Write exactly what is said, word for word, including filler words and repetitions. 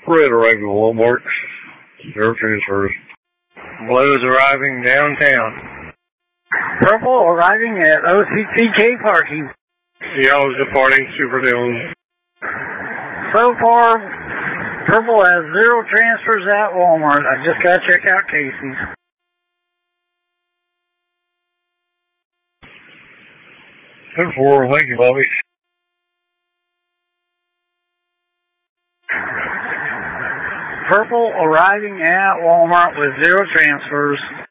Red arriving at Walmart. Zero transfers. Blue is arriving downtown. Purple arriving at O C T K parking. Yellow is departing Super Dillon. So far, Purple has zero transfers at Walmart. I just got to check out Casey's. ten four, thank you, Bobby. Purple arriving at Walmart with zero transfers.